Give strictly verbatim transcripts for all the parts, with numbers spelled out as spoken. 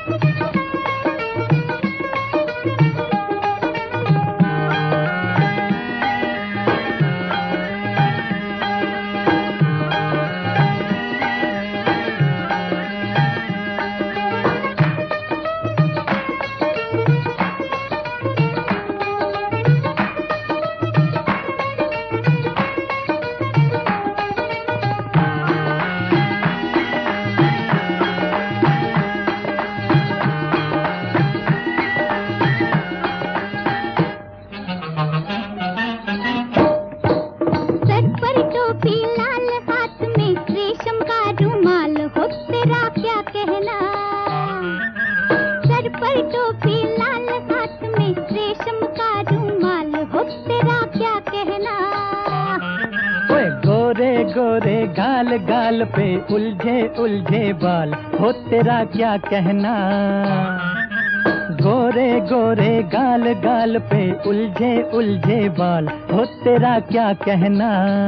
गोरे गाल गाल पे उलझे उलझे बाल, हो तेरा क्या कहना। गोरे गोरे गाल गाल पे उलझे उलझे बाल, हो तेरा क्या कहना।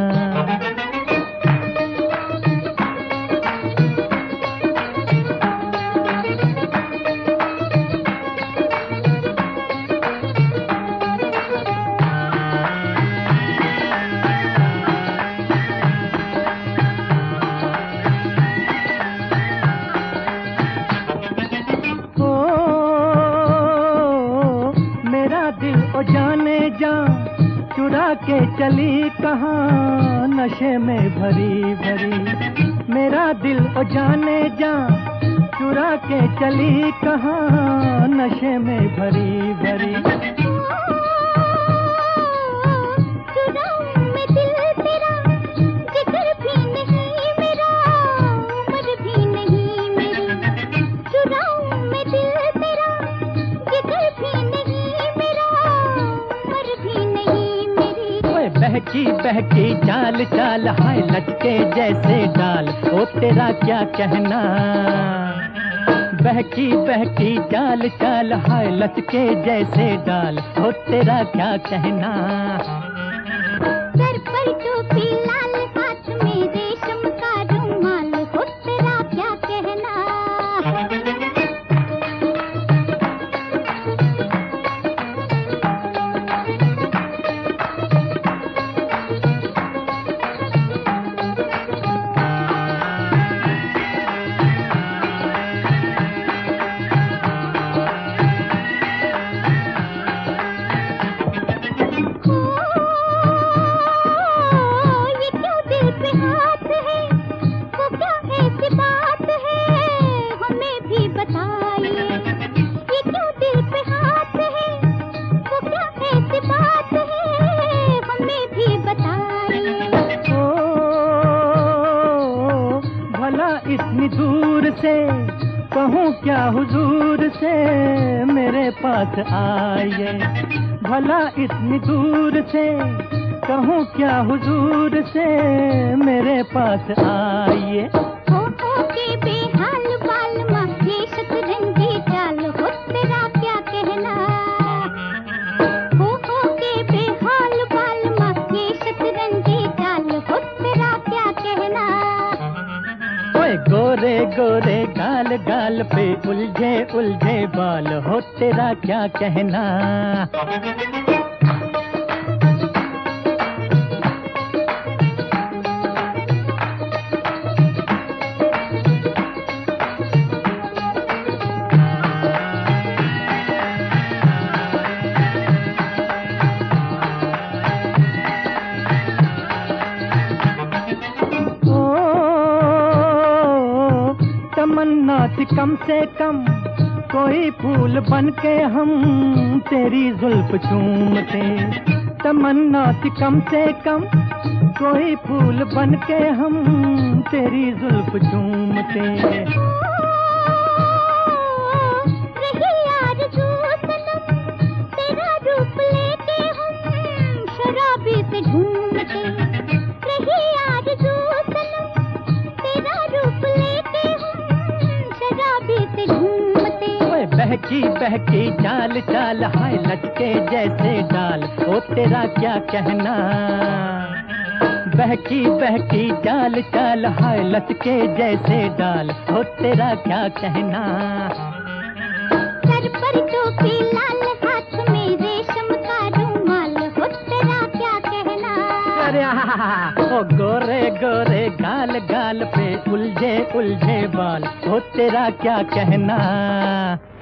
जाने जा चुरा के चली कहाँ नशे में भरी भरी। मेरा दिल ओ जाने जा चुरा के चली कहाँ नशे में भरी भरी। बहकी बहकी चाल चाल हाय लचके जैसे डाल, ओ तेरा क्या कहना। बहकी बहकी चाल चाल हाय लचके जैसे डाल, ओ तेरा क्या कहना। सर पर टोपी लाल हाथ में रेशम का रुमाल, ओ तेरा क्या कहना। इतनी दूर से कहूँ क्या हुजूर से मेरे पास आइए। भला इतनी दूर से कहूँ क्या हुजूर से मेरे पास आइए। हो हो के बेहाल बाल माँ ये शतरंगी चाल, हो तेरा क्या कहना। हो हो के बेहाल बाल माँ ये शतरंगी चाल, हो तेरा क्या कहना। गोरे गोरे गाल गाल पे उलझे उलझे बाल, हो तेरा क्या कहना। तमन्ना थी कम से कम कोई फूल बन के हम तेरी जुल्फ चूमते। तमन्ना थी कम से कम कोई फूल बन के हम तेरी जुल्फ चूमते। रही आरज़ू सनम तेरा रूप लेके हम शराबी से झूमते। रही आरज़ू सनम तेरा रूप लेके बहकी बहकी चाल चाल हाय लचके जैसे डाल, ओ तेरा क्या कहना। बहकी बहकी चाल चाल हाय लचके जैसे डाल, ओ तेरा क्या कहना। सिर पर टोपी लाल, हाथ में रेशम का रुमाल, हो तेरा क्या कहना। अरे आहा, ओ गोरे गोरे गाल गाल पे उलझे उलझे बाल, हो तेरा क्या कहना।